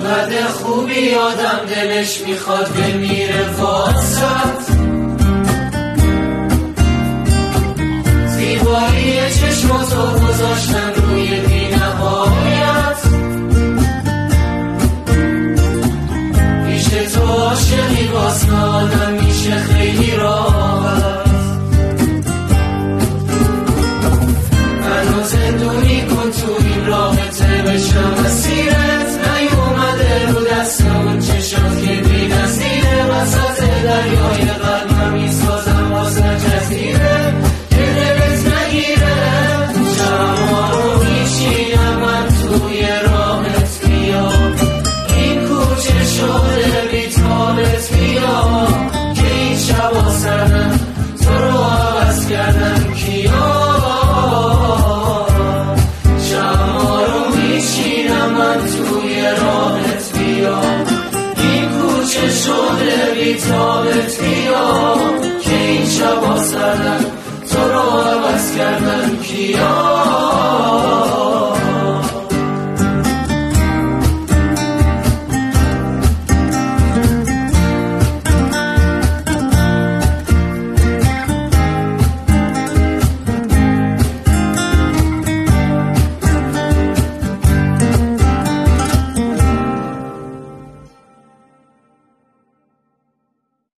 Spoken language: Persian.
انقدر خوبی آدم دلش میخواد بمیره واسط، زیبایی چشماتو گذاشتن روی بی‌نهایت، پیش تو عاشقی واسه آدم میشه خیلی راحت. منو زندونی کن تو این رابطه بشم اسیرت، نیومده رو دست اون چشات که بی نظیره، وسط دریای قلبم میسازم واسه جزیره که دلت نگیره. شمعا رو میچینم من توی راهت بیا، این کوچه شده بی‌تابت بیا، که این شبا سردن تو رو عوض کردن کیا. شمعا رو میچینم من توی راهت بیا، این کوچه شده بی‌تابت بیا، که این شبا سردن تو رو عوض کردن کیا.